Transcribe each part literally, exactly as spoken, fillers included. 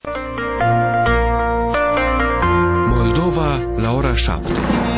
Moldova la ora șapte.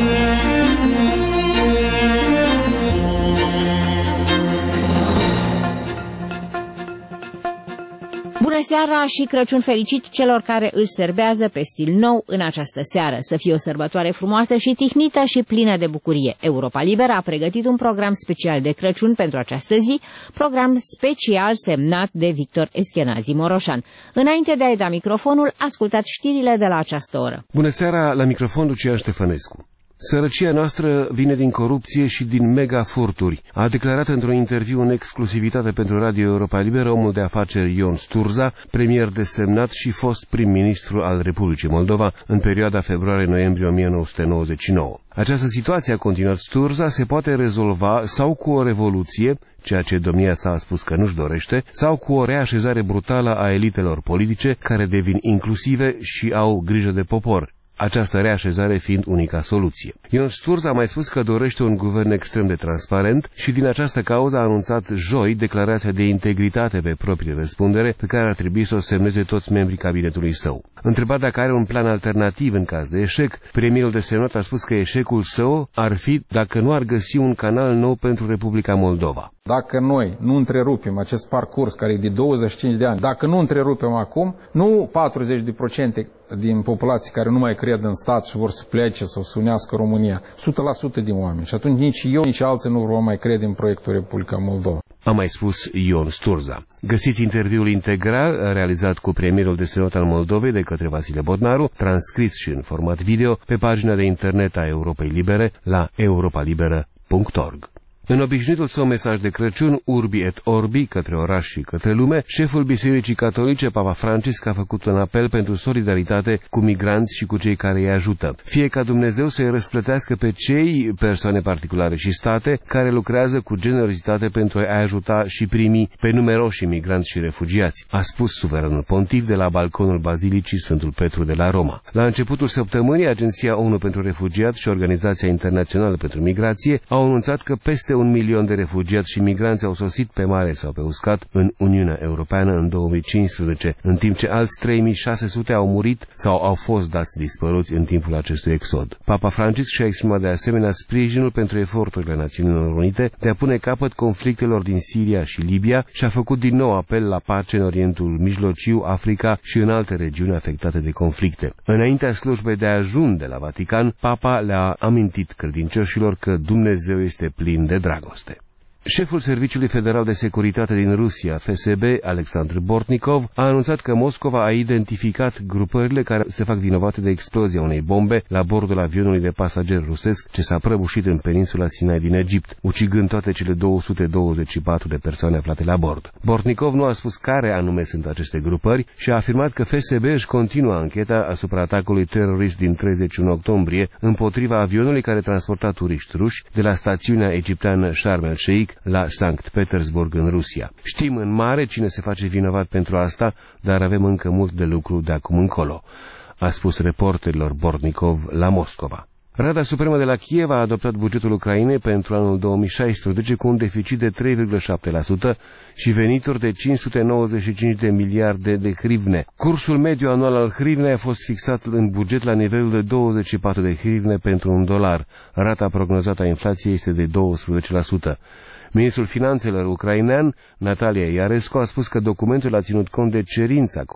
Bună seara și Crăciun fericit celor care îl serbează pe stil nou în această seară. Să fie o sărbătoare frumoasă și tihnită și plină de bucurie. Europa Liberă a pregătit un program special de Crăciun pentru această zi, program special semnat de Victor Eschenazi Moroșan. Înainte de a-i da microfonul, ascultați știrile de la această oră. Bună seara, la microfon Lucian Ștefănescu. Sărăcia noastră vine din corupție și din mega furturi, a declarat într-un interviu în exclusivitate pentru Radio Europa Liberă omul de afaceri Ion Sturza, premier desemnat și fost prim-ministru al Republicii Moldova în perioada februarie-noiembrie o mie nouă sute nouăzeci și nouă. Această situație, a continuat Sturza, se poate rezolva sau cu o revoluție, ceea ce domnia sa a spus că nu-și dorește, sau cu o reașezare brutală a elitelor politice care devin inclusive și au grijă de popor. Această reașezare fiind unica soluție. Ion Sturza a mai spus că dorește un guvern extrem de transparent și din această cauză a anunțat joi declarația de integritate pe proprie răspundere pe care ar trebui să o semneze toți membrii cabinetului său. Întrebat dacă are un plan alternativ în caz de eșec, premierul desemnat a spus că eșecul său ar fi dacă nu ar găsi un canal nou pentru Republica Moldova. Dacă noi nu întrerupem acest parcurs care e de douăzeci și cinci de ani, dacă nu întrerupem acum, nu patruzeci la sută din populație care nu mai cred în stat și vor să plece sau să unească România, o sută la sută din oameni. Și atunci nici eu, nici alții nu vor mai crede în proiectul Republica Moldova. A mai spus Ion Sturza. Găsiți interviul integral realizat cu premierul desemnat al Moldovei de către Vasile Bodnaru, transcris și în format video, pe pagina de internet a Europei Libere la europa liberă punct org. În obișnuitul său mesaj de Crăciun, Urbi et Orbi, către oraș și către lume, șeful Bisericii Catolice, Papa Francisc, a făcut un apel pentru solidaritate cu migranți și cu cei care îi ajută. Fie ca Dumnezeu să-i răsplătească pe cei, persoane particulare și state, care lucrează cu generozitate pentru a-i ajuta și primi pe numeroși migranți și refugiați, a spus suveranul pontif de la balconul Bazilicii Sfântul Petru de la Roma. La începutul săptămânii, Agenția ONU pentru Refugiați și Organizația Internațională pentru Migrație au anunțat că peste un milion de refugiați și migranți au sosit pe mare sau pe uscat în Uniunea Europeană în două mii cincisprezece, în timp ce alți trei mii șase sute au murit sau au fost dați dispăruți în timpul acestui exod. Papa Francisc și-a exprimat de asemenea sprijinul pentru eforturile Națiunilor Unite de a pune capăt conflictelor din Siria și Libia și a făcut din nou apel la pace în Orientul Mijlociu, Africa și în alte regiuni afectate de conflicte. Înaintea slujbei de ajun de la Vatican, Papa le-a amintit credincioșilor că Dumnezeu este plin de dragoste. Șeful Serviciului Federal de Securitate din Rusia, F S B, Alexandru Bortnikov, a anunțat că Moscova a identificat grupările care se fac vinovate de explozia unei bombe la bordul avionului de pasageri rusesc ce s-a prăbușit în peninsula Sinai din Egipt, ucigând toate cele două sute douăzeci și patru de persoane aflate la bord. Bortnikov nu a spus care anume sunt aceste grupări și a afirmat că F S B își continuă ancheta asupra atacului terorist din treizeci și unu octombrie împotriva avionului care transporta turiști ruși de la stațiunea egipteană Sharm el-Sheikh la Sankt Petersburg în Rusia. Știm în mare cine se face vinovat pentru asta, dar avem încă mult de lucru de acum încolo, a spus reporterilor Bortnikov la Moscova. Rada Supremă de la Kiev a adoptat bugetul Ucrainei pentru anul două mii șaisprezece cu un deficit de trei virgulă șapte la sută și venituri de cinci sute nouăzeci și cinci de miliarde de hrivne. Cursul mediu anual al hrivnei a fost fixat în buget la nivelul de douăzeci și patru de hrivne pentru un dolar. Rata prognozată a inflației este de douăsprezece la sută. Ministrul Finanțelor ucrainean, Natalia Iarescu, a spus că documentul a ținut cont de cerința